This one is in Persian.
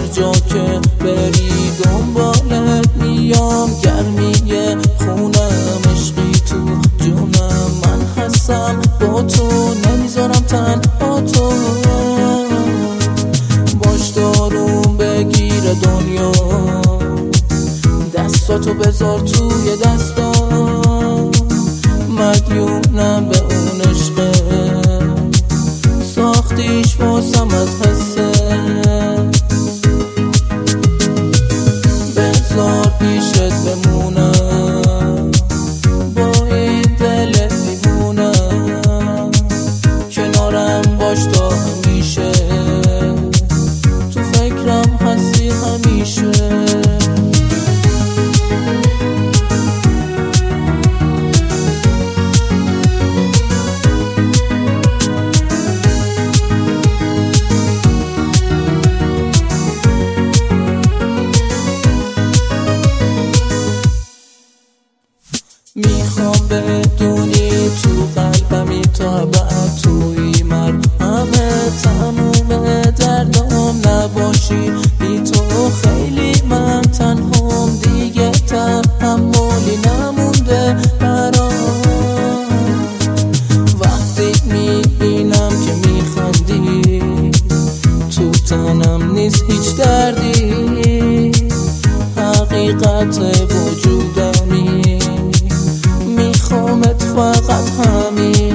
جا که بری دنبالت میام، گرمی خونم عشقی تو جونم، من هستم با تو نمیذارم تنها تو. باش دارون بگیر دنیا، دستاتو بذار توی دستام، مدیونم به اون عشقه، ساختیش واسم از حسه، بذار پیشت بمونم با این دل دیوونم، کنارم باش تا همیشه، تو فکرم هستی همیشه. میخوام بدونی تو قلبمی تا بعد توی من همه تموم دردام نباشی، بی تو خیلی من تنهام، دیگه تحملی نمونده برام. وقتی میبینم که میخندی تو تنم نیست هیچ دردی، حقیقت وجودمی میخوامت فقط همین.